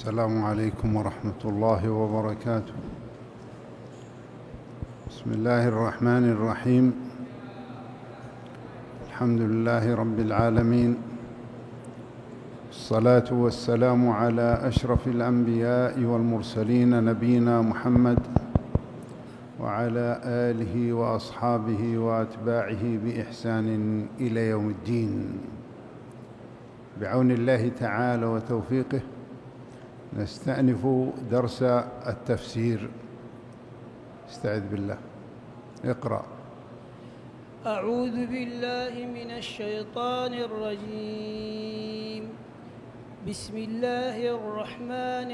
السلام عليكم ورحمة الله وبركاته. بسم الله الرحمن الرحيم. الحمد لله رب العالمين، الصلاة والسلام على أشرف الأنبياء والمرسلين نبينا محمد وعلى آله وأصحابه وأتباعه بإحسان إلى يوم الدين. بعون الله تعالى وتوفيقه نستأنف درس التفسير. استعذ بالله. اقرأ. أعوذ بالله من الشيطان الرجيم. بسم الله الرحمن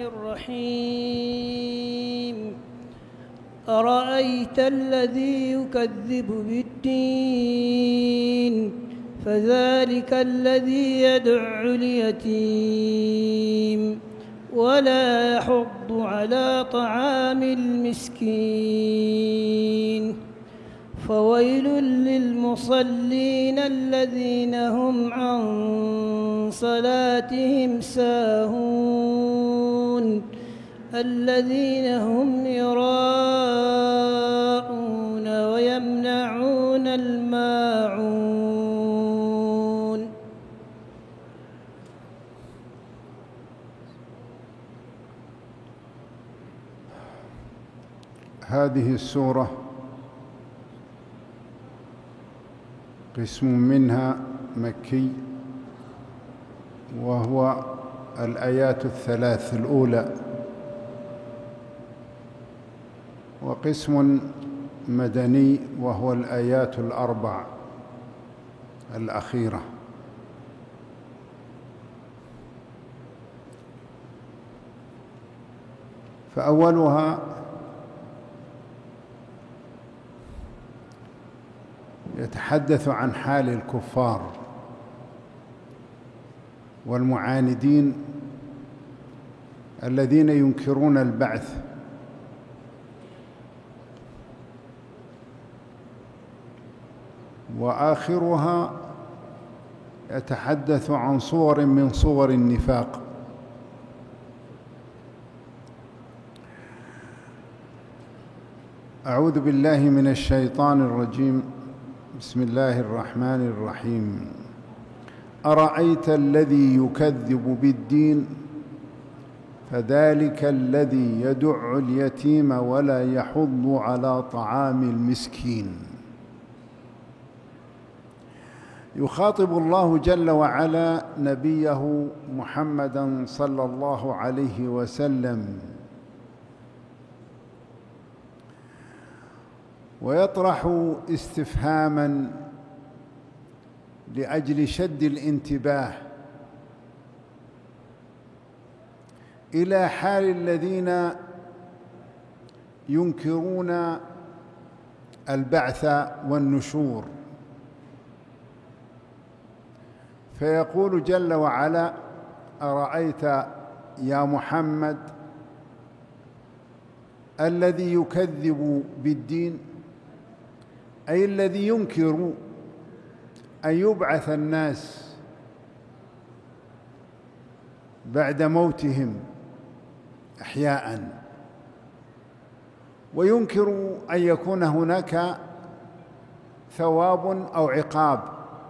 الرحيم. أرأيت الذي يكذب بالدين فذلك الذي يدع اليتيم ولا يحض على طعام المسكين فويل للمصلين الذين هم عن صلاتهم ساهون الذين هم يراءون ويمنعون الماعون. هذه السورة قسم منها مكي، وهو الآيات الثلاث الأولى، وقسم مدني وهو الآيات الأربع الأخيرة. فأولها يتحدث عن حال الكفار والمعاندين الذين ينكرون البعث، وآخرها يتحدث عن صور من صور النفاق. أعوذ بالله من الشيطان الرجيم. بسم الله الرحمن الرحيم. أرأيت الذي يكذب بالدين فذلك الذي يدع اليتيم ولا يحض على طعام المسكين. يخاطب الله جل وعلا نبيه محمدًا صلى الله عليه وسلم، ويطرح استفهاماً لأجل شد الانتباه إلى حال الذين ينكرون البعث والنشور. فيقول جل وعلا: أرأيت يا محمد الذي يكذب بالدين، أي الذي ينكر أن يبعث الناس بعد موتهم أحياءً، وينكر أن يكون هناك ثواب أو عقاب،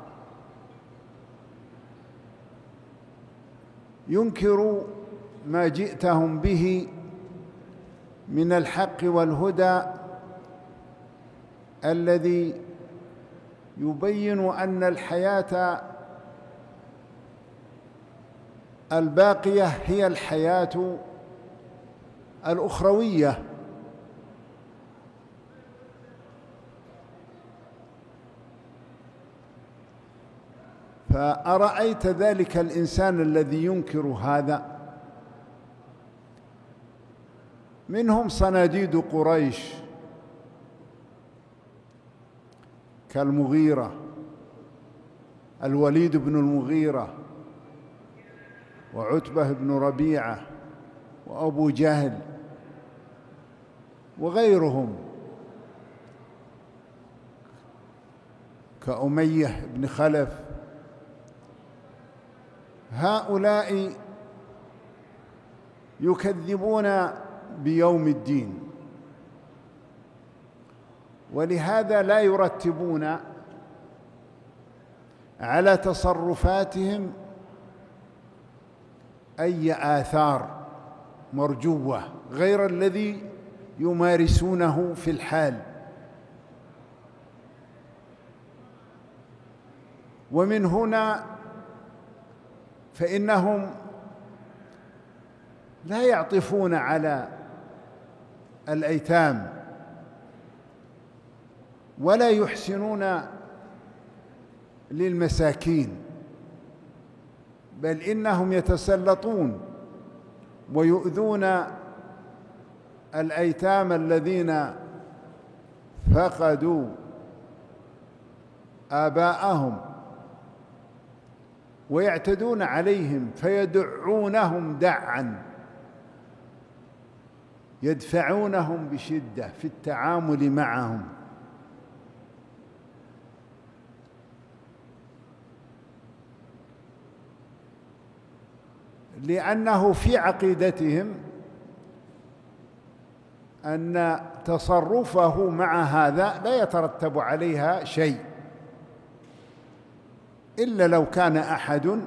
ينكر ما جئتهم به من الحق والهدى الذي يبين أن الحياة الباقية هي الحياة الأخروية. فأرأيت ذلك الإنسان الذي ينكر هذا؟ منهم صناديد قريش كالمغيرة، الوليد بن المغيرة، وعتبة بن ربيعة، وأبو جهل، وغيرهم كأمية بن خلف. هؤلاء يكذبون بيوم الدين، ولهذا لا يرتبون على تصرفاتهم أي آثار مرجوة غير الذي يمارسونه في الحال. ومن هنا فإنهم لا يعطفون على الأيتام ولا يحسنون للمساكين، بل إنهم يتسلطون ويؤذون الأيتام الذين فقدوا آباءهم ويعتدون عليهم فيدعونهم دعًا، يدفعونهم بشدة في التعامل معهم. لأنه في عقيدتهم أن تصرفه مع هذا لا يترتب عليها شيء، إلا لو كان أحد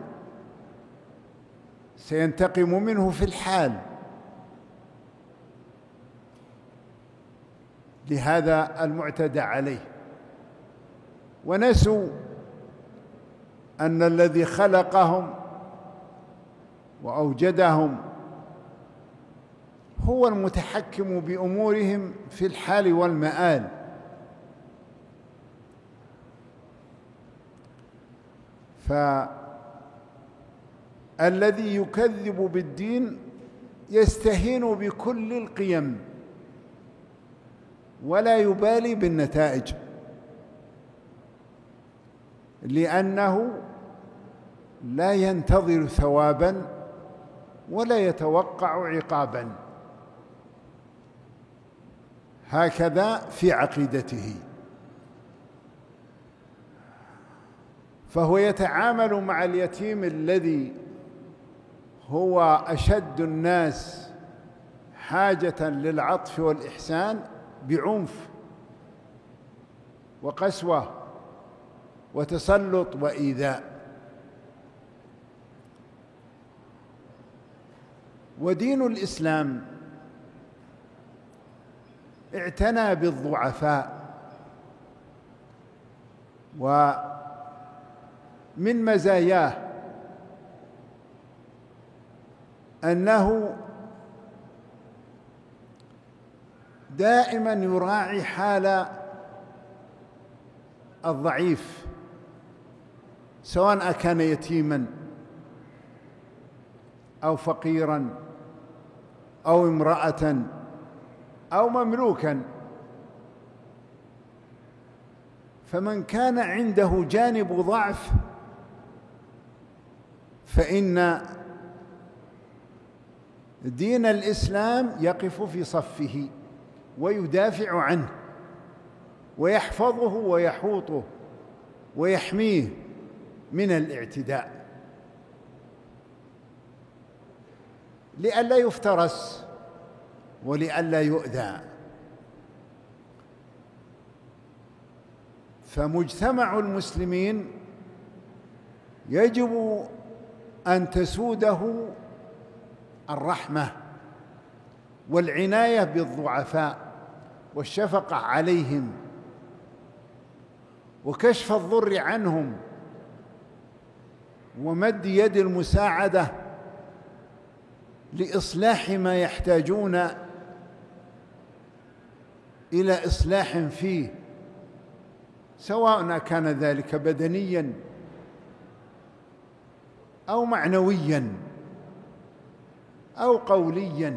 سينتقم منه في الحال. لهذا المعتدى عليه، ونسوا أن الذي خلقهم وأوجدهم هو المتحكم بأمورهم في الحال والمآل. فالذي يكذب بالدين يستهين بكل القيم ولا يبالي بالنتائج، لأنه لا ينتظر ثوابا ولا يتوقع عقابا. هكذا في عقيدته، فهو يتعامل مع اليتيم الذي هو أشد الناس حاجة للعطف والإحسان بعنف وقسوة وتسلط وإيذاء. ودين الإسلام اعتنى بالضعفاء، ومن مزاياه أنه دائما يراعي حال الضعيف، سواء كان يتيما أو فقيرا أو امرأة أو مملوكا. فمن كان عنده جانب ضعف فإن دين الإسلام يقف في صفه ويدافع عنه ويحفظه ويحوطه ويحميه من الاعتداء، لئلا يفترس ولئلا يؤذى. فمجتمع المسلمين يجب أن تسوده الرحمة والعناية بالضعفاء والشفقة عليهم وكشف الضر عنهم ومد يد المساعدة لإصلاح ما يحتاجون إلى إصلاح فيه، سواء كان ذلك بدنياً أو معنوياً أو قولياً،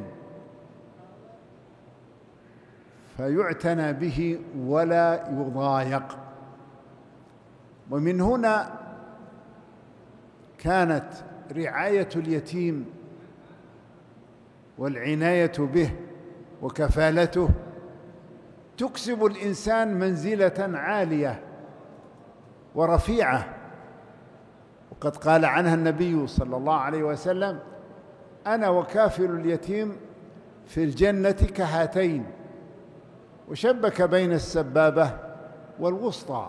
فيعتنى به ولا يضايق. ومن هنا كانت رعاية اليتيم والعناية به وكفالته تكسب الإنسان منزلة عالية ورفيعة. وقد قال عنها النبي صلى الله عليه وسلم: أنا وكافل اليتيم في الجنة كهاتين، وشبك بين السبابة والوسطى.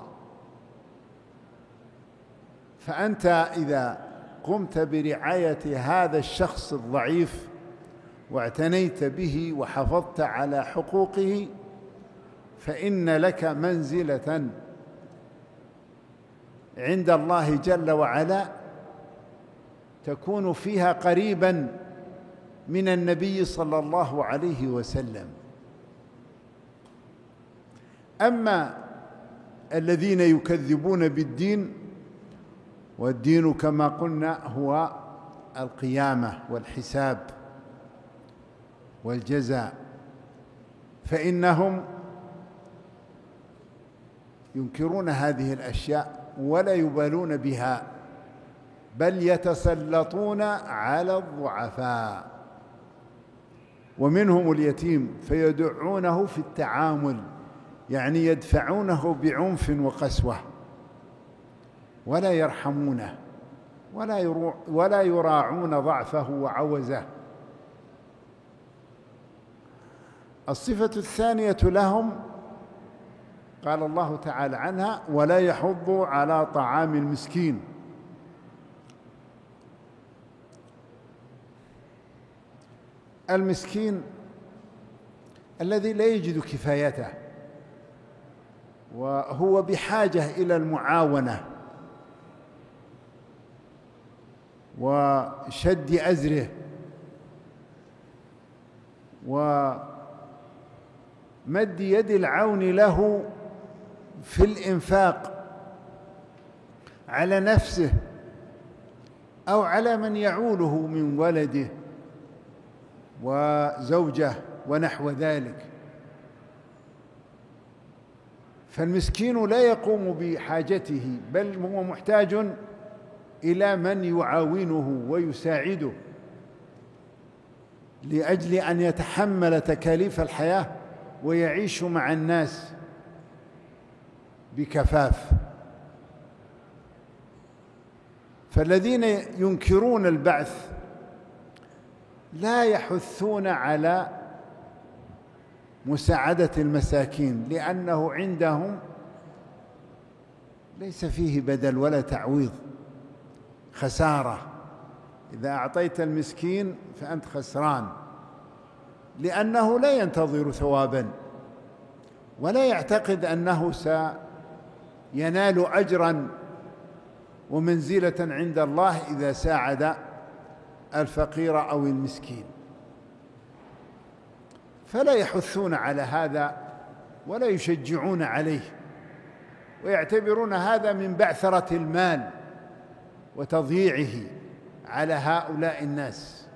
فأنت إذا قمت برعاية هذا الشخص الضعيف واعتنيت به وحافظت على حقوقه، فإن لك منزلة عند الله جل وعلا تكون فيها قريبا من النبي صلى الله عليه وسلم. أما الذين يكذبون بالدين، والدين كما قلنا هو القيامة والحساب والجزاء، فإنهم ينكرون هذه الأشياء ولا يبالون بها، بل يتسلطون على الضعفاء. ومنهم اليتيم فيدعونه في التعامل، يعني يدفعونه بعنف وقسوة، ولا يرحمونه ولا يراعون ضعفه وعوزه. الصفة الثانية لهم قال الله تعالى عنها: ولا يحض على طعام المسكين. المسكين الذي لا يجد كفايته وهو بحاجة إلى المعاونة وشد أزره ومد يد العون له في الإنفاق على نفسه أو على من يعوله من ولده وزوجه ونحو ذلك. فالمسكين لا يقوم بحاجته، بل هو محتاج إلى من يعاونه ويساعده لأجل أن يتحمل تكاليف الحياة ويعيش مع الناس بكفاف. فالذين ينكرون البعث لا يحثون على مساعدة المساكين، لأنه عندهم ليس فيه بدل ولا تعويض، خسارة. إذا أعطيت المسكين فأنت خسران، لأنه لا ينتظر ثوابا ولا يعتقد أنه سينال أجرا ومنزلة عند الله إذا ساعد الفقير أو المسكين. فلا يحثون على هذا ولا يشجعون عليه، ويعتبرون هذا من بعثرة المال وتضييعه على هؤلاء الناس.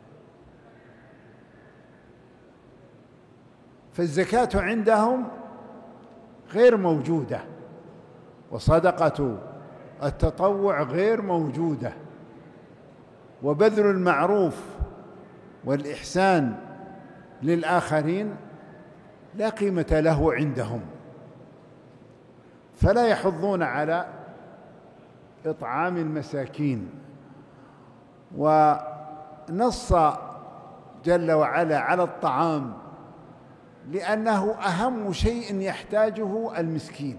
فالزكاة عندهم غير موجودة، وصدقة التطوع غير موجودة، وبذل المعروف والإحسان للآخرين لا قيمة له عندهم، فلا يحضون على إطعام المساكين. ونص جل وعلا على الطعام لأنه أهم شيء يحتاجه المسكين.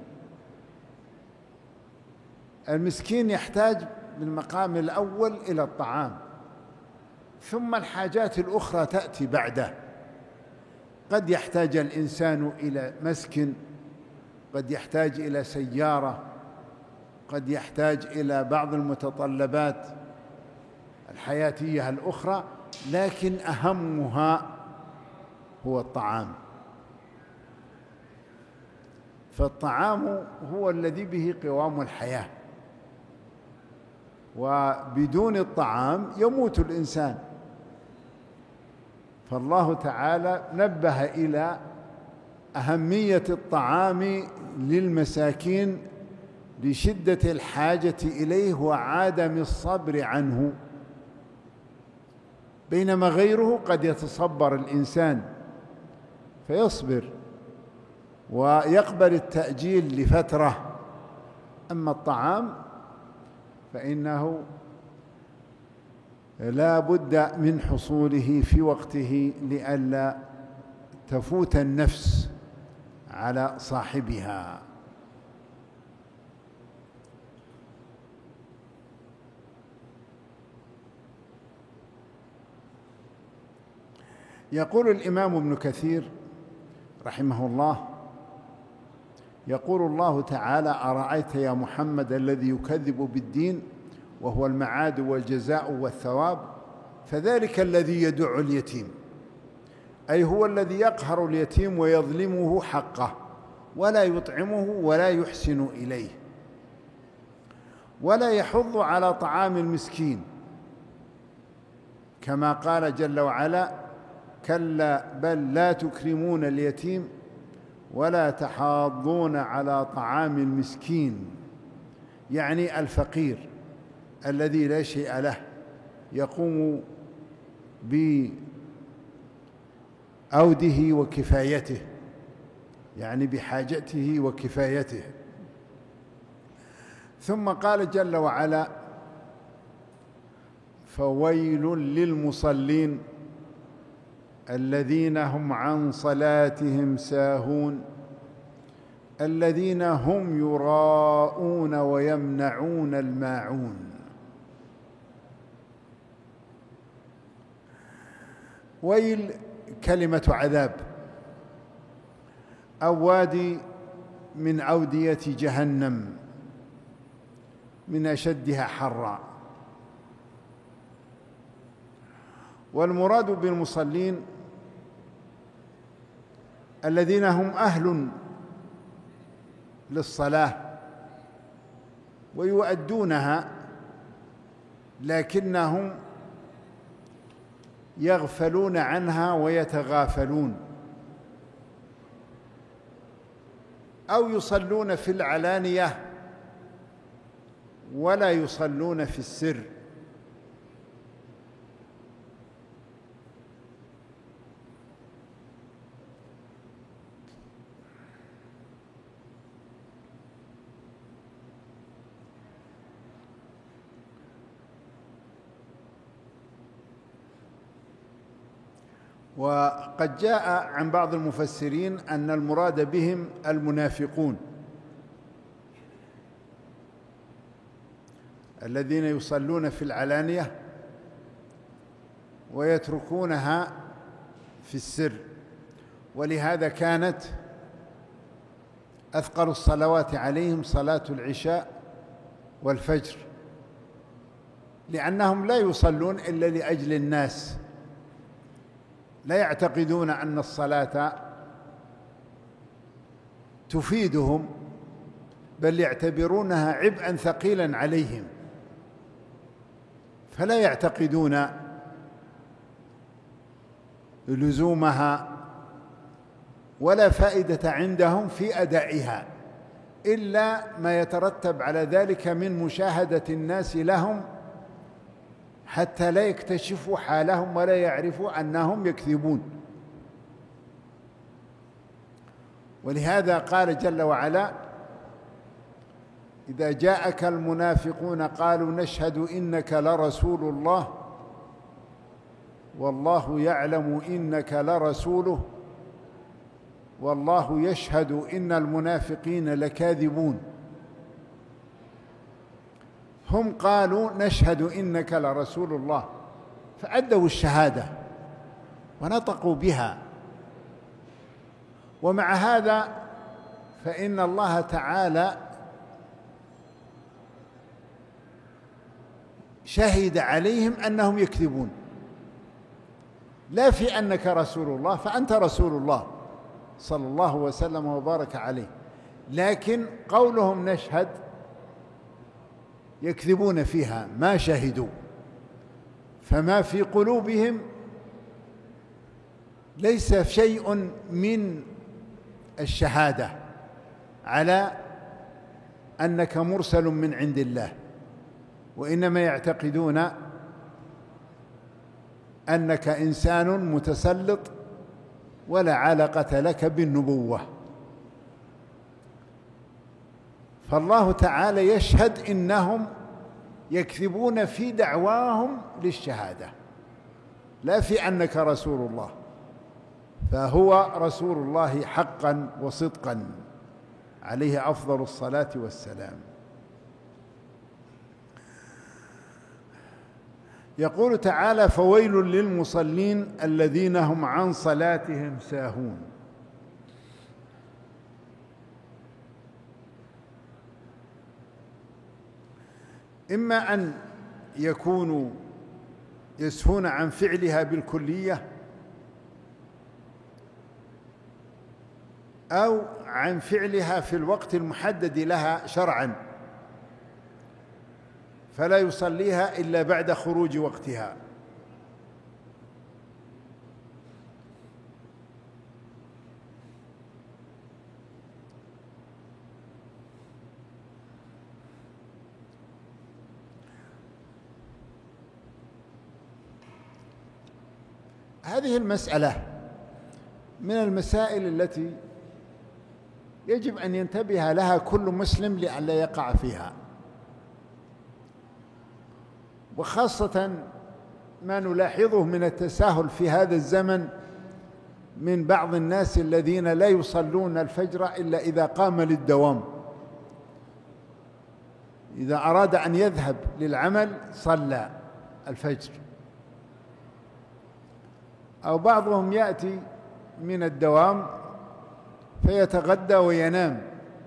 المسكين يحتاج بالمقام الأول إلى الطعام، ثم الحاجات الأخرى تأتي بعده. قد يحتاج الإنسان إلى مسكن، قد يحتاج إلى سيارة، قد يحتاج إلى بعض المتطلبات الحياتية الأخرى، لكن أهمها هو الطعام. فالطعام هو الذي به قوام الحياة، وبدون الطعام يموت الإنسان. فالله تعالى نبه إلى أهمية الطعام للمساكين لشدة الحاجة إليه وعدم الصبر عنه، بينما غيره قد يتصبر الإنسان فيصبر ويقبل التأجيل لفترة. أما الطعام فإنه لا بد من حصوله في وقته لئلا تفوت النفس على صاحبها. يقول الإمام ابن كثير رحمه الله: يقول الله تعالى: أرأيت يا محمد الذي يكذب بالدين وهو المعاد والجزاء والثواب، فذلك الذي يدع اليتيم، أي هو الذي يقهر اليتيم ويظلمه حقه ولا يطعمه ولا يحسن إليه ولا يحض على طعام المسكين، كما قال جل وعلا: كلا بل لا تكرمون اليتيم ولا تحاضون على طعام المسكين، يعني الفقير الذي لا شيء له يقوم بعوده وكفايته، يعني بحاجته وكفايته. ثم قال جل وعلا: فويل للمصلين الذين هم عن صلاتهم ساهون الذين هم يراءون ويمنعون الماعون. ويل كلمة عذاب أو وادي من أودية جهنم من أشدها حرا. والمراد بالمصلين الذين هم أهل للصلاة ويؤدونها، لكنهم يغفلون عنها ويتغافلون، أو يصلون في العلانية ولا يصلون في السر. وقد جاء عن بعض المفسرين أن المراد بهم المنافقون الذين يصلون في العلانية ويتركونها في السر. ولهذا كانت أثقل الصلوات عليهم صلاة العشاء والفجر، لأنهم لا يصلون إلا لأجل الناس، لا يعتقدون أن الصلاة تفيدهم، بل يعتبرونها عبئا ثقيلا عليهم، فلا يعتقدون لزومها ولا فائدة عندهم في أدائها، إلا ما يترتب على ذلك من مشاهدة الناس لهم حتى لا يكتشفوا حالهم ولا يعرفوا أنهم يكذبون. ولهذا قال جل وعلا: إذا جاءك المنافقون قالوا نشهد إنك لرسول الله والله يعلم إنك لرسوله والله يشهد إن المنافقين لكاذبون. هم قالوا نشهد إنك لرسول الله، فأدوا الشهادة ونطقوا بها، ومع هذا فإن الله تعالى شهد عليهم أنهم يكذبون، لا في أنك رسول الله، فأنت رسول الله صلى الله وسلم وبارك عليه، لكن قولهم نشهد يكذبون فيها، ما شهدوا، فما في قلوبهم ليس شيء من الشهادة على أنك مرسل من عند الله، وإنما يعتقدون أنك إنسان متسلط ولا علاقة لك بالنبوة. فالله تعالى يشهد إنهم يكذبون في دعواهم للشهادة لا في أنك رسول الله، فهو رسول الله حقا وصدقا عليه أفضل الصلاة والسلام. يقول تعالى: فويل للمصلين الذين هم عن صلاتهم ساهون. إما أن يكونوا يسهون عن فعلها بالكلية، أو عن فعلها في الوقت المحدد لها شرعا، فلا يصليها إلا بعد خروج وقتها. هذه المسألة من المسائل التي يجب أن ينتبه لها كل مسلم لئلا يقع فيها، وخاصة ما نلاحظه من التساهل في هذا الزمن من بعض الناس الذين لا يصلون الفجر إلا إذا قام للدوام. إذا أراد أن يذهب للعمل صلى الفجر، أو بعضهم يأتي من الدوام فيتغدى وينام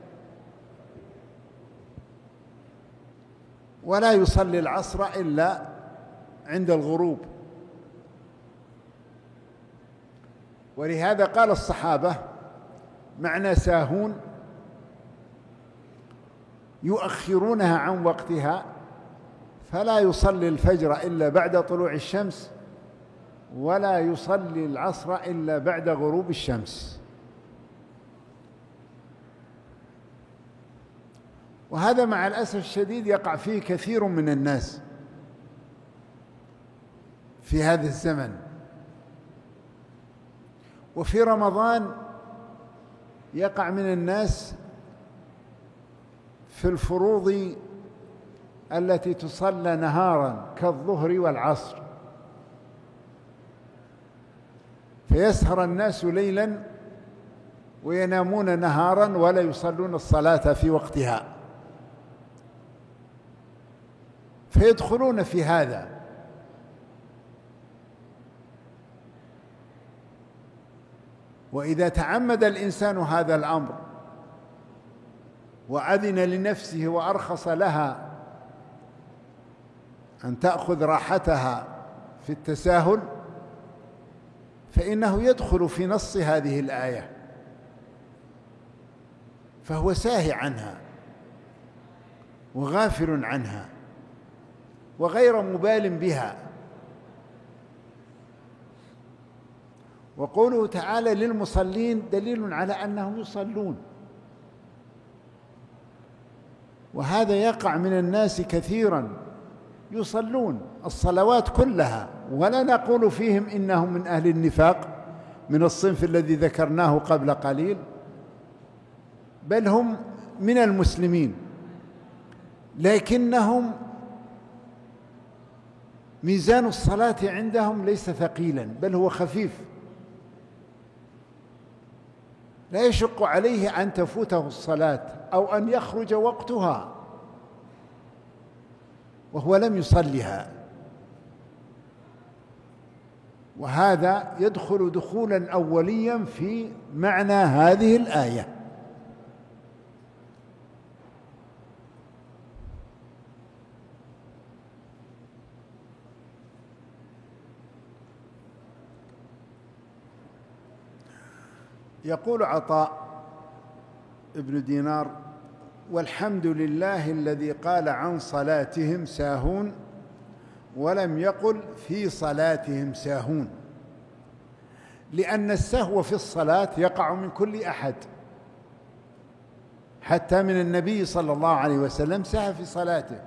ولا يصلي العصر إلا عند الغروب. ولهذا قال الصحابة معنى ساهون يؤخرونها عن وقتها، فلا يصلي الفجر إلا بعد طلوع الشمس، ولا يصلي العصر إلا بعد غروب الشمس. وهذا مع الأسف الشديد يقع فيه كثير من الناس في هذا الزمن. وفي رمضان يقع من الناس في الفروض التي تصلى نهارا كالظهر والعصر، فيسهر الناس ليلا وينامون نهارا ولا يصلون الصلاة في وقتها، فيدخلون في هذا. وإذا تعمد الإنسان هذا الأمر وأذن لنفسه وأرخص لها أن تأخذ راحتها في التساهل، فإنه يدخل في نص هذه الآية، فهو ساهي عنها وغافل عنها وغير مبال بها. وقوله تعالى للمصلين دليل على أنهم يصلون، وهذا يقع من الناس كثيرا، يصلون الصلوات كلها، ولا نقول فيهم إنهم من أهل النفاق من الصنف الذي ذكرناه قبل قليل، بل هم من المسلمين، لكنهم ميزان الصلاة عندهم ليس ثقيلا، بل هو خفيف، لا يشق عليه أن تفوته الصلاة أو أن يخرج وقتها وهو لم يصلها. وهذا يدخل دخولا أوليا في معنى هذه الآية. يقول عطاء ابن دينار: والحمد لله الذي قال عن صلاتهم ساهون ولم يقل في صلاتهم ساهون، لأن السهو في الصلاة يقع من كل أحد، حتى من النبي صلى الله عليه وسلم سهى في صلاته،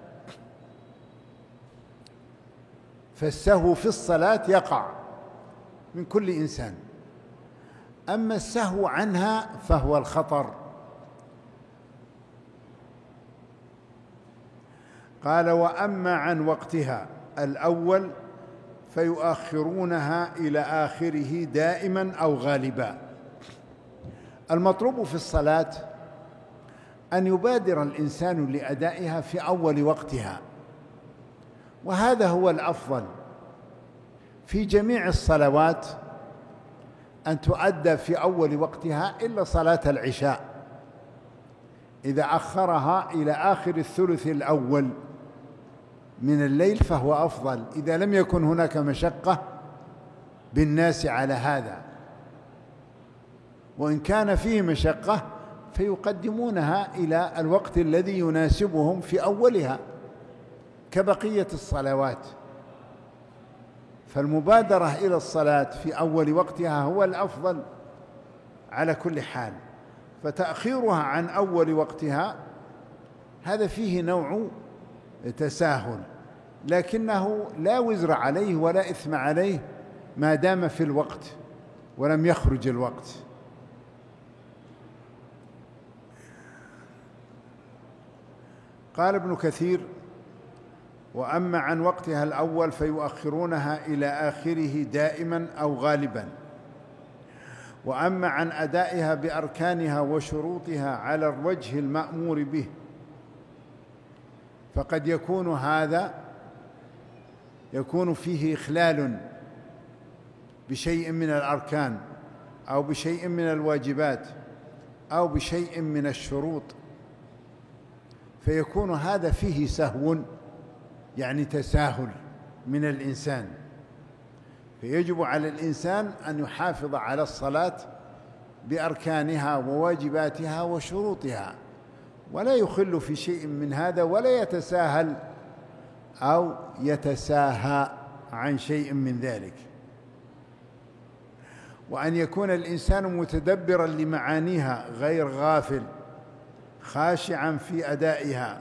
فالسهو في الصلاة يقع من كل إنسان. أما السهو عنها فهو الخطر. قال: وأما عن وقتها الأول فيؤخرونها إلى آخره دائما أو غالبا. المطلوب في الصلاة أن يبادر الإنسان لأدائها في أول وقتها، وهذا هو الأفضل في جميع الصلوات، أن تؤدى في أول وقتها إلا صلاة العشاء، إذا أخرها إلى آخر الثلث الأول من الليل فهو أفضل، إذا لم يكن هناك مشقة بالناس على هذا. وإن كان فيه مشقة فيقدمونها إلى الوقت الذي يناسبهم في أولها كبقية الصلوات. فالمبادرة إلى الصلاة في أول وقتها هو الأفضل على كل حال، فتأخيرها عن أول وقتها هذا فيه نوع تساهل، لكنه لا وزر عليه ولا إثم عليه ما دام في الوقت ولم يخرج الوقت. قال ابن كثير: وأما عن وقتها الأول فيؤخرونها إلى آخره دائما أو غالبا. وأما عن أدائها بأركانها وشروطها على الوجه المأمور به فقد يكون هذا يكون فيه إخلال بشيء من الأركان أو بشيء من الواجبات أو بشيء من الشروط، فيكون هذا فيه سهو، يعني تساهل من الإنسان. فيجب على الإنسان أن يحافظ على الصلاة بأركانها وواجباتها وشروطها، ولا يخل في شيء من هذا، ولا يتساهل أو يتساهى عن شيء من ذلك. وأن يكون الإنسان متدبرا لمعانيها غير غافل خاشعا في أدائها،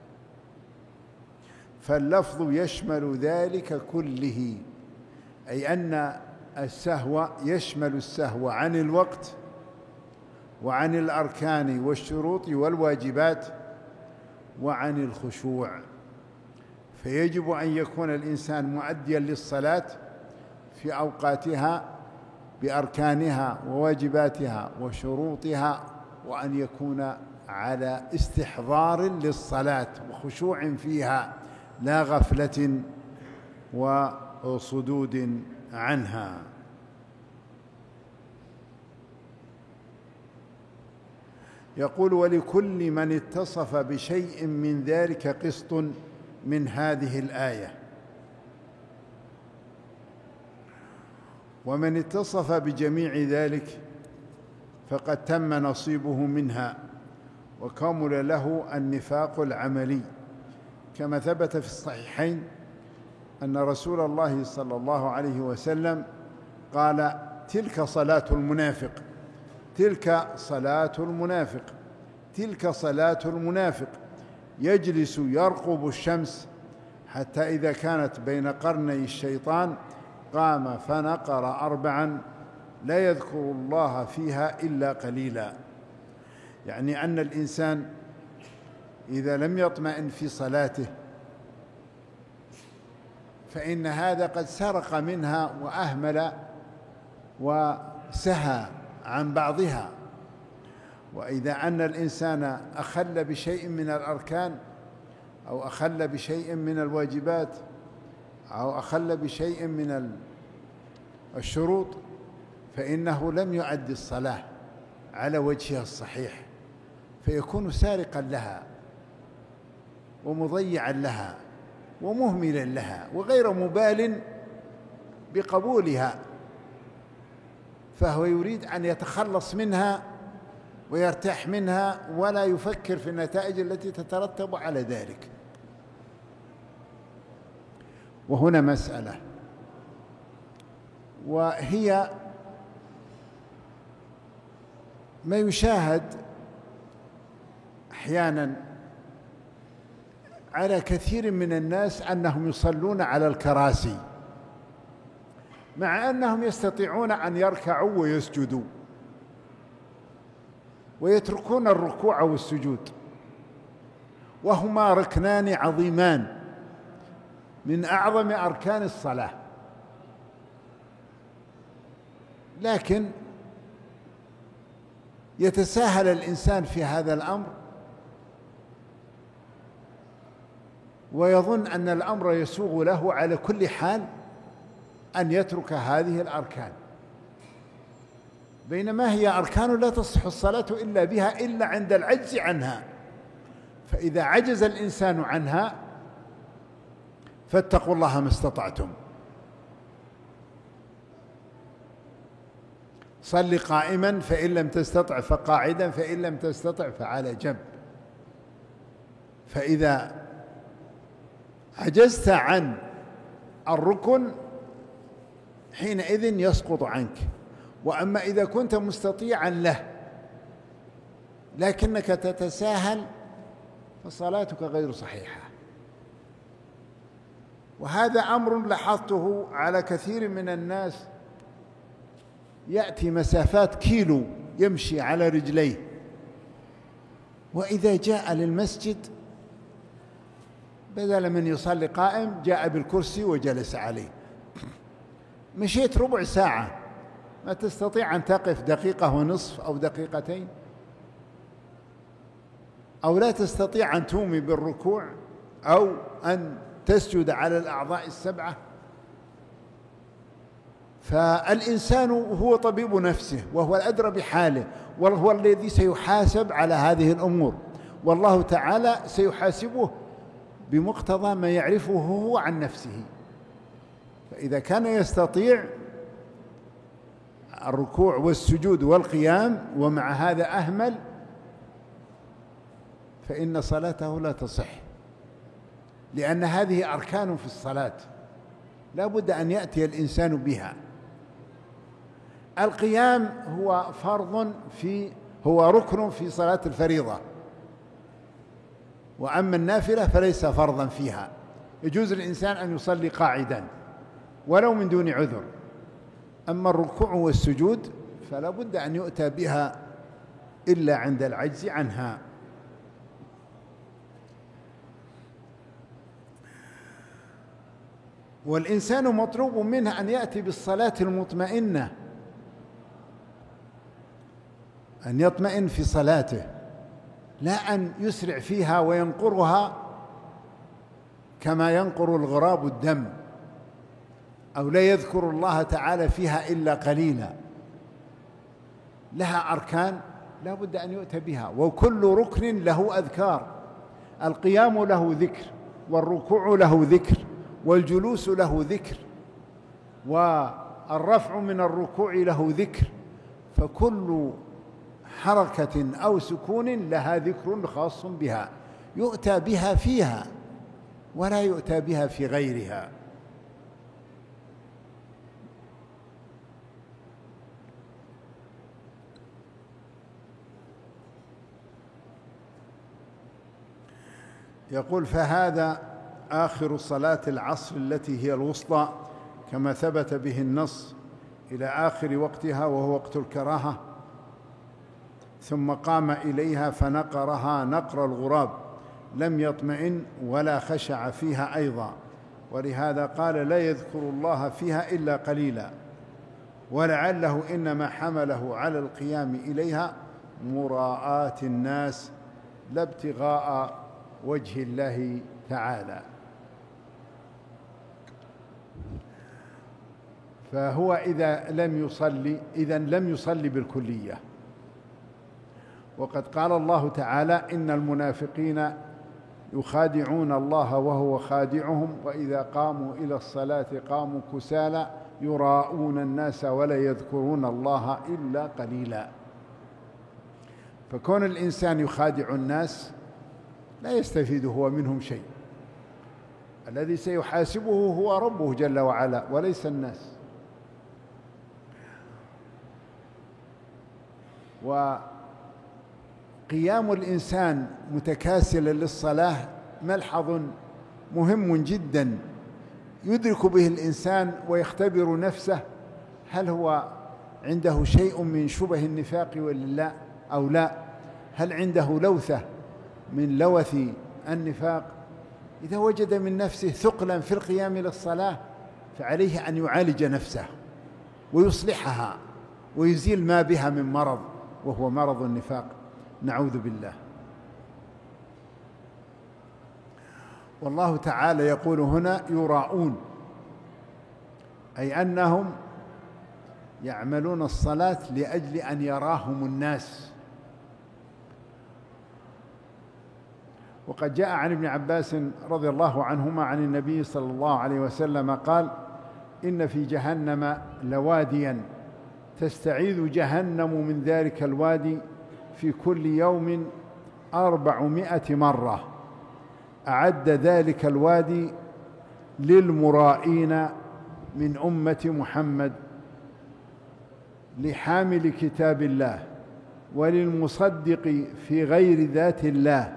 فاللفظ يشمل ذلك كله، أي أن السهو يشمل السهو عن الوقت وعن الأركان والشروط والواجبات وعن الخشوع. فيجب أن يكون الإنسان مؤديا للصلاة في أوقاتها بأركانها وواجباتها وشروطها، وأن يكون على استحضار للصلاة وخشوع فيها، لا غفلة وصدود عنها. يقول: ولكل من اتصف بشيء من ذلك قسط من هذه الآية. ومن اتصف بجميع ذلك فقد تم نصيبه منها وكمل له النفاق العملي، كما ثبت في الصحيحين أن رسول الله صلى الله عليه وسلم قال: تلك صلاة المنافق، تلك صلاة المنافق، تلك صلاة المنافق، يجلس يرقب الشمس حتى إذا كانت بين قرني الشيطان قام فنقر 4 لا يذكر الله فيها إلا قليلا. يعني أن الإنسان إذا لم يطمئن في صلاته فإن هذا قد سرق منها وأهمل وسهى عن بعضها. وإذا أن الإنسان أخل بشيء من الأركان أو أخل بشيء من الواجبات أو أخل بشيء من الشروط فإنه لم يؤدي الصلاة على وجهها الصحيح، فيكون سارقا لها ومضيعا لها ومهملا لها وغير مبال بقبولها، فهو يريد أن يتخلص منها ويرتاح منها ولا يفكر في النتائج التي تترتب على ذلك. وهنا مسألة، وهي ما يشاهد أحيانا على كثير من الناس أنهم يصلون على الكراسي مع أنهم يستطيعون أن يركعوا ويسجدوا ويتركون الركوع والسجود، وهما ركنان عظيمان من أعظم أركان الصلاة، لكن يتساهل الإنسان في هذا الأمر ويظن أن الأمر يسوغ له على كل حال أن يترك هذه الأركان، بينما هي أركان لا تصح الصلاة إلا بها إلا عند العجز عنها. فإذا عجز الإنسان عنها فاتقوا الله ما استطعتم. صل قائما فإن لم تستطع فقاعدا فإن لم تستطع فعلى جنب. فإذا عجزت عن الركن حينئذ يسقط عنك. وأما إذا كنت مستطيعا له لكنك تتساهل فصلاتك غير صحيحة. وهذا أمر لاحظته على كثير من الناس، يأتي مسافات كيلو يمشي على رجليه، وإذا جاء للمسجد بدل من يصلي قائم جاء بالكرسي وجلس عليه. مشيت ربع ساعة، ما تستطيع أن تقف دقيقة ونصف أو دقيقتين، أو لا تستطيع أن تومي بالركوع أو أن تسجد على الأعضاء السبعة. فالإنسان هو طبيب نفسه وهو الأدرى بحاله، وهو الذي سيحاسب على هذه الأمور، والله تعالى سيحاسبه بمقتضى ما يعرفه هو عن نفسه. فإذا كان يستطيع الركوع والسجود والقيام ومع هذا أهمل فإن صلاته لا تصح، لأن هذه أركان في الصلاة لا بد أن يأتي الإنسان بها. القيام هو ركن في صلاة الفريضة، وأما النافلة فليس فرضا فيها. يجوز للإنسان أن يصلي قاعدا ولو من دون عذر. أما الركوع والسجود فلا بد أن يؤتى بها إلا عند العجز عنها. والإنسان مطلوب منه أن يأتي بالصلاة المطمئنة، أن يطمئن في صلاته، لا أن يسرع فيها وينقرها كما ينقر الغراب الدم، أو لا يذكر الله تعالى فيها إلا قليلا. لها أركان لا بد أن يؤتى بها، وكل ركن له أذكار. القيام له ذكر، والركوع له ذكر، والجلوس له ذكر، والرفع من الركوع له ذكر. فكل حركة أو سكون لها ذكر خاص بها يؤتى بها فيها ولا يؤتى بها في غيرها. يقول: فهذا آخر صلاة العصر التي هي الوسطى كما ثبت به النص إلى آخر وقتها وهو وقت الكراهة، ثم قام إليها فنقرها نقر الغراب، لم يطمئن ولا خشع فيها أيضا، ولهذا قال: لا يذكر الله فيها إلا قليلا، ولعله إنما حمله على القيام إليها مراءاة الناس لا ابتغاء وجه الله تعالى. فهو إذا لم يصلي بالكلية. وقد قال الله تعالى: إن المنافقين يخادعون الله وهو خادعهم وإذا قاموا إلى الصلاة قاموا كسالى يراءون الناس ولا يذكرون الله إلا قليلا. فكون الإنسان يخادع الناس لا يستفيد هو منهم شيء، الذي سيحاسبه هو ربه جل وعلا وليس الناس. وقيام الإنسان متكاسلا للصلاة ملحظ مهم جدا يدرك به الإنسان ويختبر نفسه هل هو عنده شيء من شبه النفاق ولا لا أو لا، هل عنده لوثة من لوث النفاق إذا وجد من نفسه ثقلا في القيام للصلاة فعليه أن يعالج نفسه ويصلحها ويزيل ما بها من مرض، وهو مرض النفاق، نعوذ بالله. والله تعالى يقول هنا يراءون، أي أنهم يعملون الصلاة لأجل أن يراهم الناس. وقد جاء عن ابن عباس رضي الله عنهما عن النبي صلى الله عليه وسلم قال: إن في جهنم لواديا تستعيذ جهنم من ذلك الوادي في كل يوم 400 مرة، أعد ذلك الوادي للمرائين من أمة محمد، لحامل كتاب الله، وللمصدق في غير ذات الله،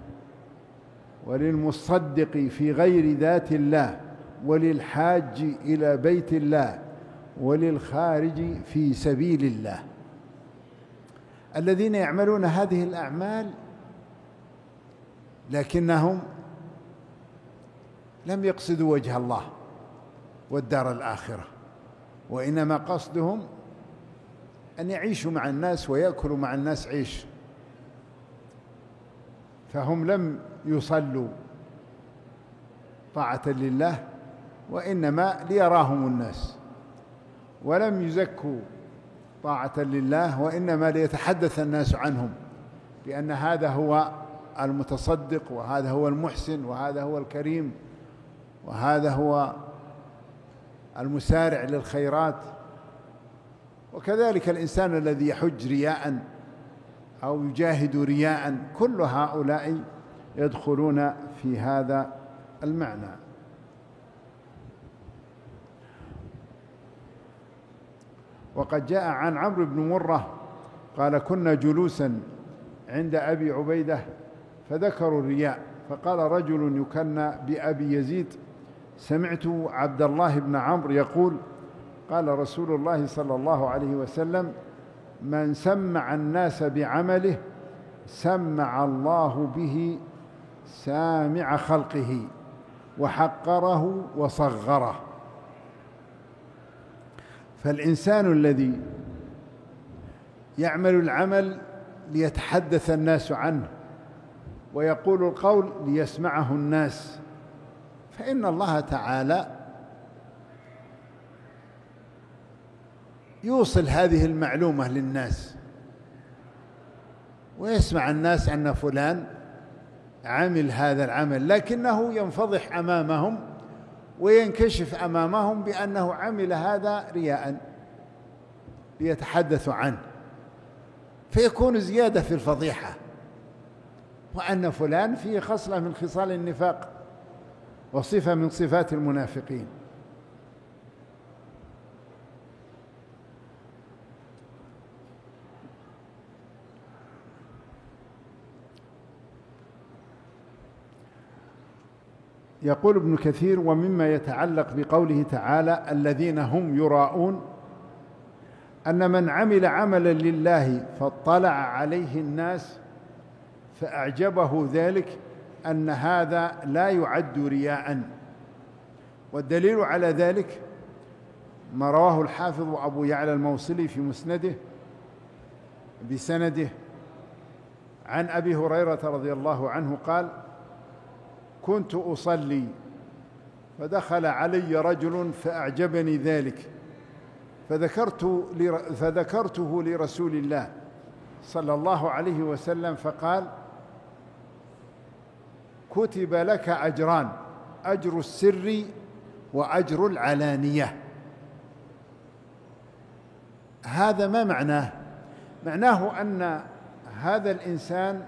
وللمصدق في غير ذات الله، وللحاج إلى بيت الله، وللخارج في سبيل الله. الذين يعملون هذه الأعمال لكنهم لم يقصدوا وجه الله والدار الآخرة، وإنما قصدهم أن يعيشوا مع الناس ويأكلوا مع الناس عيش، فهم لم يصلوا طاعة لله وإنما ليراهم الناس، ولم يزكوا طاعة لله وإنما ليتحدث الناس عنهم بأن هذا هو المتصدق، وهذا هو المحسن، وهذا هو الكريم، وهذا هو المسارع للخيرات. وكذلك الإنسان الذي يحج رياء أو يجاهد رياء، كل هؤلاء يدخلون في هذا المعنى. وقد جاء عن عمرو بن مرة قال: كنا جلوسا عند أبي عبيدة فذكروا الرياء، فقال رجل يكنى بأبي يزيد: سمعت عبد الله بن عمرو يقول: قال رسول الله صلى الله عليه وسلم: من سمع الناس بعمله سمع الله به سامع خلقه وحقره وصغره. فالإنسان الذي يعمل العمل ليتحدث الناس عنه ويقول القول ليسمعه الناس، فإن الله تعالى يوصل هذه المعلومة للناس، ويسمع الناس أن فلان عمل هذا العمل، لكنه ينفضح أمامهم وينكشف أمامهم بأنه عمل هذا رياء ليتحدثوا عنه، فيكون زيادة في الفضيحة، وأن فلان فيه خصلة من خصال النفاق وصفة من صفات المنافقين. يقول ابن كثير: ومما يتعلق بقوله تعالى الذين هم يراءون أن من عمل عملا لله فاطلع عليه الناس فأعجبه ذلك أن هذا لا يعد رياء. والدليل على ذلك ما رواه الحافظ أبو يعلى الموصلي في مسنده بسنده عن أبي هريرة رضي الله عنه قال: كنت أصلي فدخل علي رجل فأعجبني ذلك فذكرته لرسول الله صلى الله عليه وسلم فقال: كتب لك أجران، أجر السر وأجر العلانية. هذا ما معناه؟ معناه أن هذا الإنسان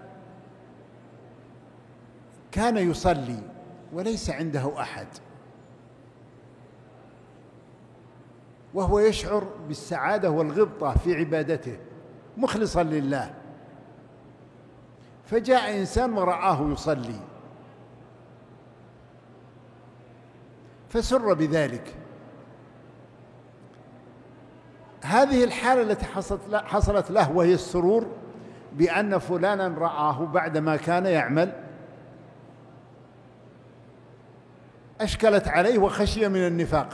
كان يصلي وليس عنده أحد، وهو يشعر بالسعادة والغبطة في عبادته مخلصا لله، فجاء إنسان ورآه يصلي فسر بذلك. هذه الحالة التي حصلت له وهي السرور بأن فلانا رآه بعدما كان يعمل أشكلت عليه وخشي من النفاق،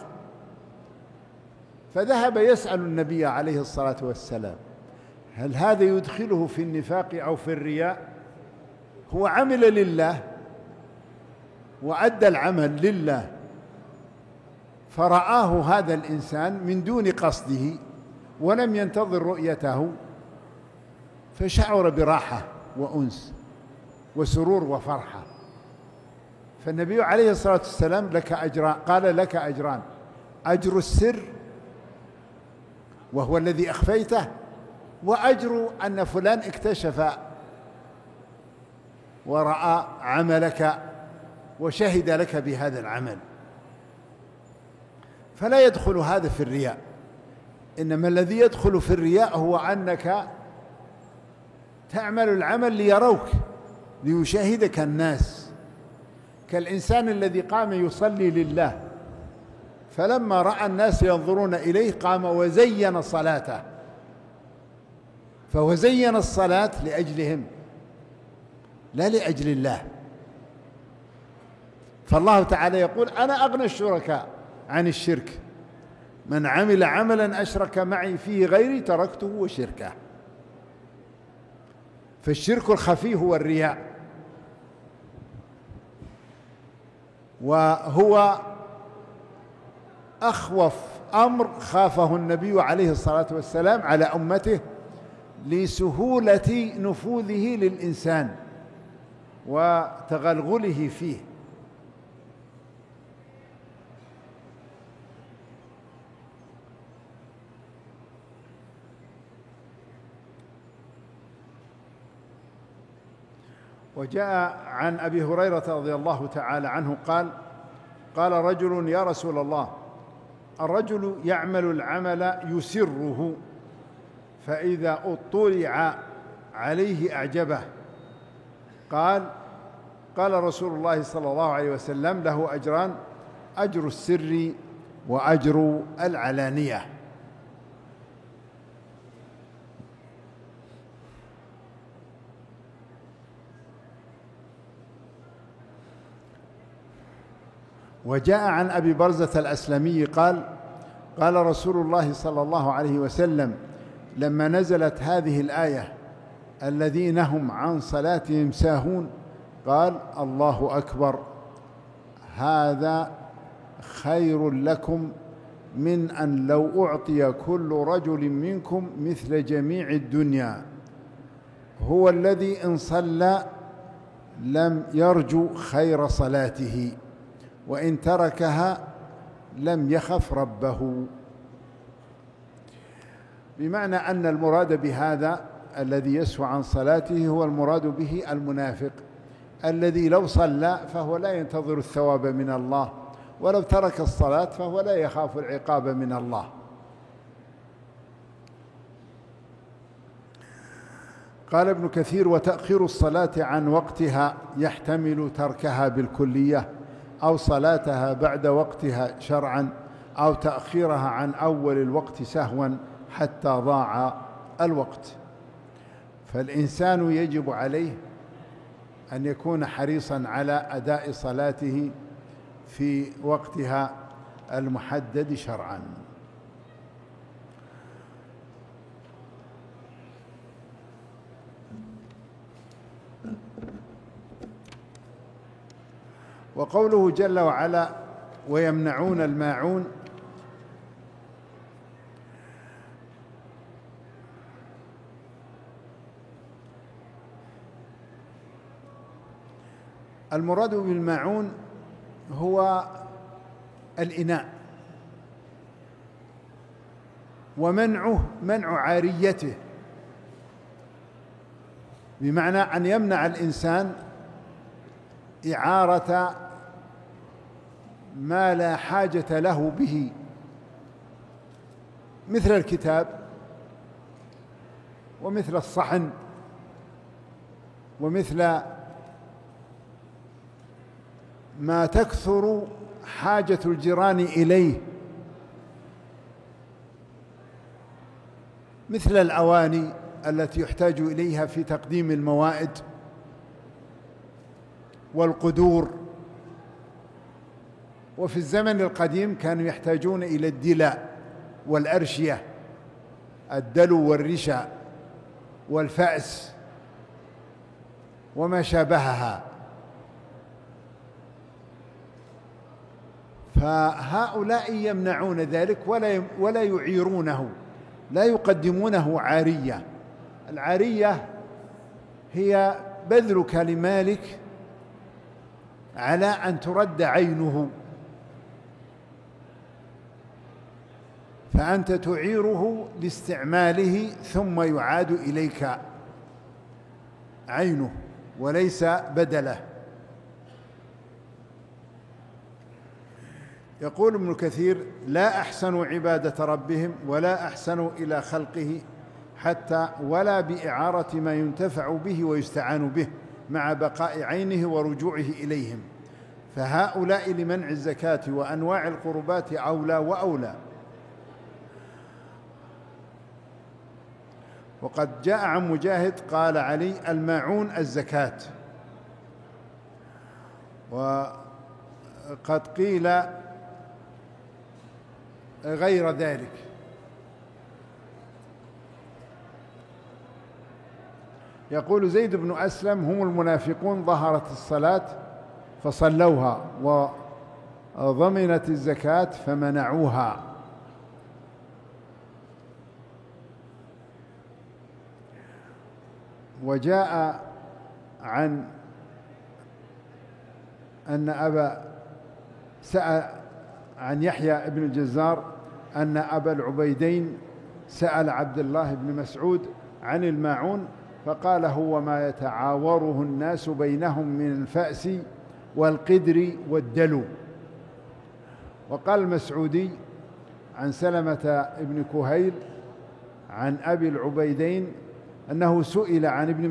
فذهب يسأل النبي عليه الصلاة والسلام: هل هذا يدخله في النفاق أو في الرياء؟ هو عمل لله وأدى العمل لله، فرآه هذا الإنسان من دون قصده ولم ينتظر رؤيته، فشعر براحة وأنس وسرور وفرحة. فالنبي عليه الصلاة والسلام لك أجران، قال: لك أجران، أجر السر وهو الذي أخفيته، وأجر أن فلان اكتشف ورأى عملك وشهد لك بهذا العمل. فلا يدخل هذا في الرياء، إنما الذي يدخل في الرياء هو أنك تعمل العمل ليروك، ليشاهدك الناس، كالإنسان الذي قام يصلي لله، فلما رأى الناس ينظرون إليه قام وزين صلاته، فهو زين الصلاة لأجلهم لا لأجل الله. فالله تعالى يقول: أنا أغنى الشركاء عن الشرك، من عمل عملا أشرك معي فيه غيري تركته وشركه. فالشرك الخفي هو الرياء، وهو أخوف أمر خافه النبي عليه الصلاة والسلام على أمته لسهولة نفوذه للإنسان وتغلغله فيه. وجاء عن أبي هريرة رضي الله تعالى عنه قال: قال رجل: يا رسول الله، الرجل يعمل العمل يسره، فإذا اطلع عليه أعجبه. قال رسول الله صلى الله عليه وسلم: له أجران، أجر السر وأجر العلانية. وجاء عن أبي برزة الأسلمي قال: قال رسول الله صلى الله عليه وسلم لما نزلت هذه الآية: الذين هم عن صلاتهم ساهون، قال: الله أكبر، هذا خير لكم من أن لو أعطي كل رجل منكم مثل جميع الدنيا. هو الذي إن صلى لم يرجو خير صلاته، وإن تركها لم يخف ربه. بمعنى أن المراد بهذا الذي يسهو عن صلاته هو المراد به المنافق، الذي لو صلى فهو لا ينتظر الثواب من الله، ولو ترك الصلاة فهو لا يخاف العقاب من الله. قال ابن كثير: وتأخير الصلاة عن وقتها يحتمل تركها بالكلية، أو صلاتها بعد وقتها شرعا، أو تأخيرها عن أول الوقت سهوا حتى ضاع الوقت. فالإنسان يجب عليه أن يكون حريصا على أداء صلاته في وقتها المحدد شرعا. وقوله جل وعلا: ويمنعون الماعون، المراد بالماعون هو الإناء، ومنعه منع عاريته، بمعنى أن يمنع الإنسان إعارة ما لا حاجة له به، مثل الكتاب ومثل الصحن ومثل ما تكثر حاجة الجيران إليه، مثل الأواني التي يحتاج إليها في تقديم الموائد، والقدور وفي الزمن القديم كانوا يحتاجون إلى الدلاء والأرشية، الدلو والرشا والفأس وما شابهها. فهؤلاء يمنعون ذلك ولا يعيرونه، لا يقدمونه عارية. العارية هي بذلك لمالك على أن ترد عينه، فأنت تعيره لاستعماله ثم يعاد إليك عينه وليس بدله. يقول ابن كثير: لا أحسنوا عبادة ربهم ولا أحسنوا إلى خلقه حتى ولا بإعارة ما ينتفع به ويستعان به مع بقاء عينه ورجوعه إليهم، فهؤلاء لمنع الزكاة وأنواع القربات أولى وأولى. وقد جاء عن مجاهد قال علي: الماعون الزكاة. وقد قيل غير ذلك. يقول زيد بن أسلم: هم المنافقون ظهرت الصلاة فصلوها وضمنت الزكاة فمنعوها. وجاء عن أن أبا سأل عن يحيى بن الجزار أن أبا العبيدين سأل عبد الله بن مسعود عن الماعون فقال: هو ما يتعاوره الناس بينهم من الفأس والقدر والدلو. وقال المسعودي عن سلمة بن كهيل عن أبي العبيدين أنه سئل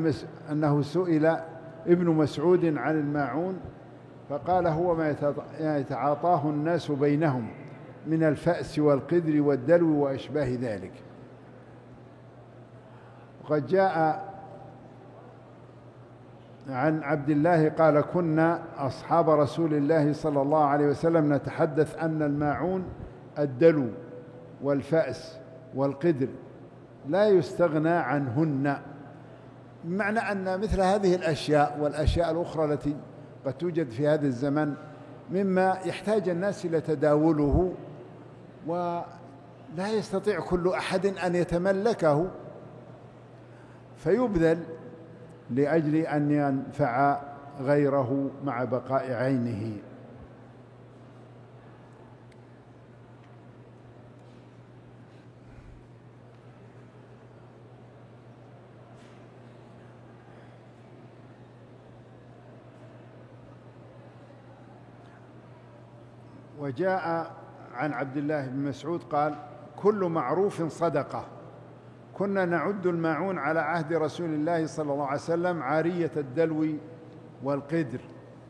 ابن مسعود عن الماعون فقال: هو ما يتعاطاه الناس بينهم من الفأس والقدر والدلو وأشباه ذلك. وقد جاء عن عبد الله قال: كنا أصحاب رسول الله صلى الله عليه وسلم نتحدث أن الماعون الدلو والفأس والقدر لا يستغنى عنهن، بمعنى أن مثل هذه الأشياء والأشياء الأخرى التي قد توجد في هذا الزمن مما يحتاج الناس إلى تداوله، ولا يستطيع كل أحد أن يتملكه، فيبذل لأجل أن ينفع غيره مع بقاء عينه. وجاء عن عبد الله بن مسعود قال: كل معروف صدقة. كنا نعد الماعون على عهد رسول الله صلى الله عليه وسلم عارية الدلو والقدر.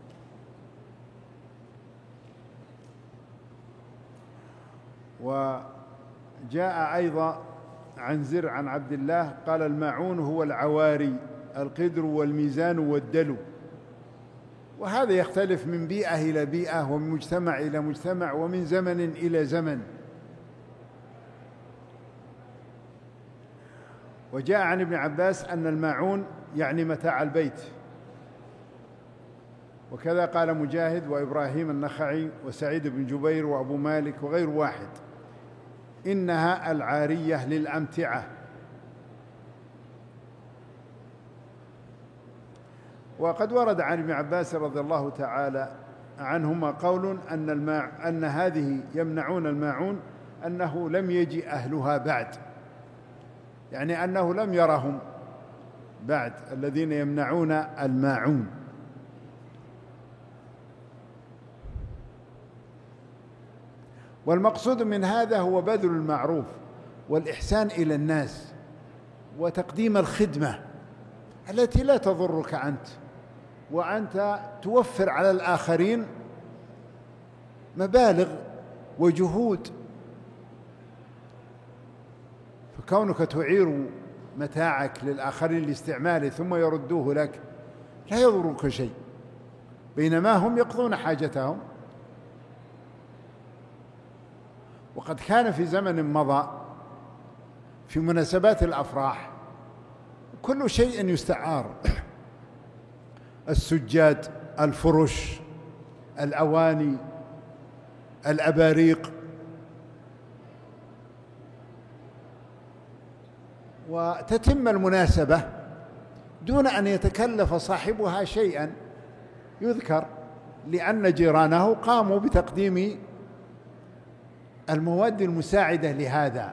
وجاء أيضا عن زر عن عبد الله قال: الماعون هو العواري، القدر والميزان والدلو. وهذا يختلف من بيئة إلى بيئة ومن مجتمع إلى مجتمع ومن زمن إلى زمن. وجاء عن ابن عباس أن الماعون يعني متاع البيت، وكذا قال مجاهد وإبراهيم النخعي وسعيد بن جبير وأبو مالك وغير واحد، إنها العارية للأمتعة. وقد ورد عن ابن عباس رضي الله تعالى عنهما قول أن هذه يمنعون الماعون أنه لم يجي أهلها بعد، يعني أنه لم يرهم بعد الذين يمنعون الماعون. والمقصود من هذا هو بذل المعروف والإحسان إلى الناس وتقديم الخدمة التي لا تضرك أنت، وأنت توفر على الآخرين مبالغ وجهود. فكونك تعير متاعك للآخرين لاستعماله ثم يردوه لك لا يضرك شيء، بينما هم يقضون حاجتهم. وقد كان في زمن مضى في مناسبات الأفراح كل شيء يستعار: السجاد، الفرش، الأواني، الأباريق، وتتم المناسبة دون أن يتكلف صاحبها شيئا يذكر، لأن جيرانه قاموا بتقديم المواد المساعدة لهذا،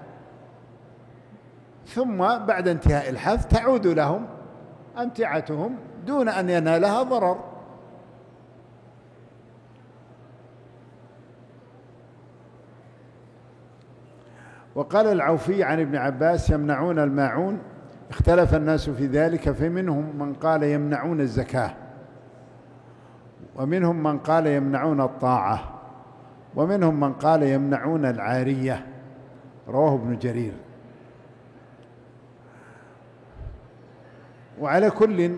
ثم بعد انتهاء الحفل تعود لهم أمتعتهم دون أن ينالها ضرر. وقال العوفي عن ابن عباس: يمنعون الماعون. اختلف الناس في ذلك، فمنهم من قال يمنعون الزكاة، ومنهم من قال يمنعون الطاعة، ومنهم من قال يمنعون العارية. رواه ابن جرير. وعلى كل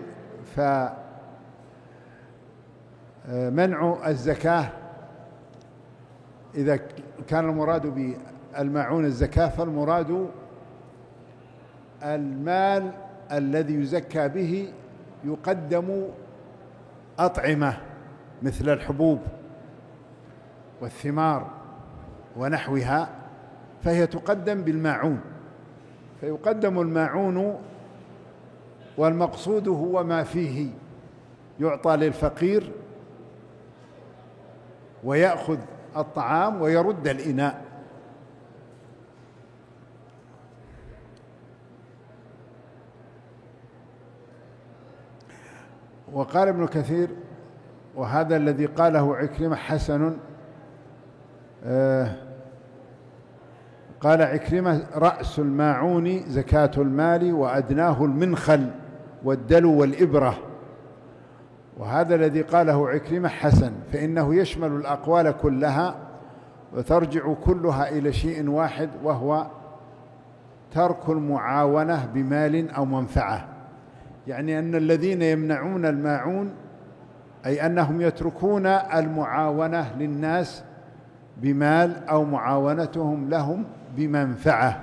فمنع الزكاة إذا كان المراد بالماعون الزكاة فالمراد المال الذي يزكى به يقدم أطعمة مثل الحبوب والثمار ونحوها، فهي تقدم بالماعون، فيقدم الماعون، والمقصود هو ما فيه يعطى للفقير ويأخذ الطعام ويرد الإناء. وقال ابن كثير: وهذا الذي قاله عكرمة حسن. قال عكرمة: رأس الماعون زكاة المال، وأدناه المنخل والدلو والإبرة. وهذا الذي قاله عكرمة حسن، فإنه يشمل الأقوال كلها وترجع كلها إلى شيء واحد، وهو ترك المعاونة بمال أو منفعة. يعني أن الذين يمنعون الماعون أي أنهم يتركون المعاونة للناس بمال أو معاونتهم لهم بمنفعة.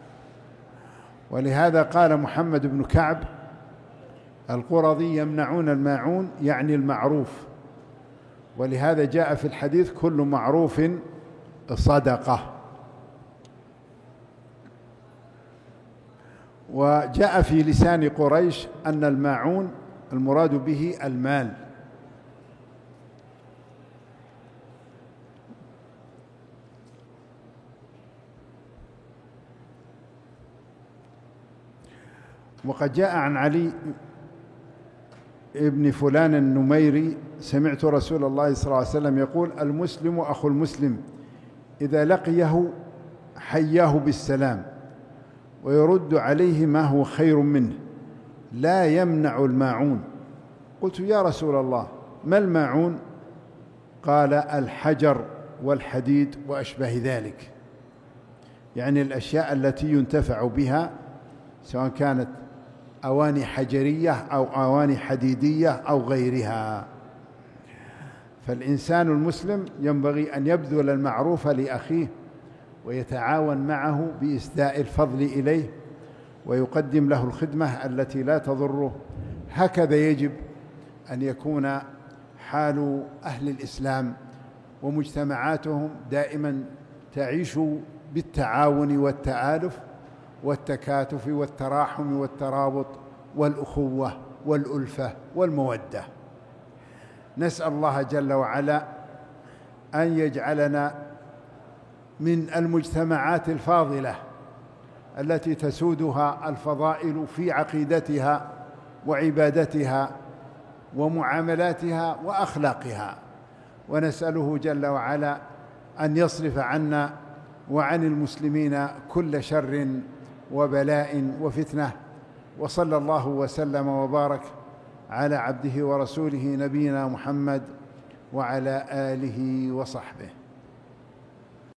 ولهذا قال محمد بن كعب القرظي: يمنعون الماعون يعني المعروف. ولهذا جاء في الحديث: كل معروف صدقة. وجاء في لسان قريش أن الماعون المراد به المال. وقد جاء عن علي ابن فلان النميري: سمعت رسول الله صلى الله عليه وسلم يقول: المسلم أخو المسلم إذا لقيه حياه بالسلام ويرد عليه ما هو خير منه، لا يمنع الماعون. قلت: يا رسول الله ما الماعون؟ قال: الحجر والحديد وأشبه ذلك، يعني الأشياء التي ينتفع بها، سواء كانت أواني حجرية أو أواني حديدية أو غيرها. فالإنسان المسلم ينبغي أن يبذل المعروف لأخيه ويتعاون معه بإسداء الفضل إليه ويقدم له الخدمة التي لا تضره. هكذا يجب أن يكون حال أهل الإسلام، ومجتمعاتهم دائما تعيش بالتعاون والتآلف والتكاتف والتراحم والترابط والأخوة والألفة والمودة. نسأل الله جل وعلا أن يجعلنا من المجتمعات الفاضلة التي تسودها الفضائل في عقيدتها وعبادتها ومعاملاتها وأخلاقها، ونسأله جل وعلا أن يصرف عنا وعن المسلمين كل شر وبلاء وفتنة. وصلى الله وسلم وبارك على عبده ورسوله نبينا محمد وعلى آله وصحبه.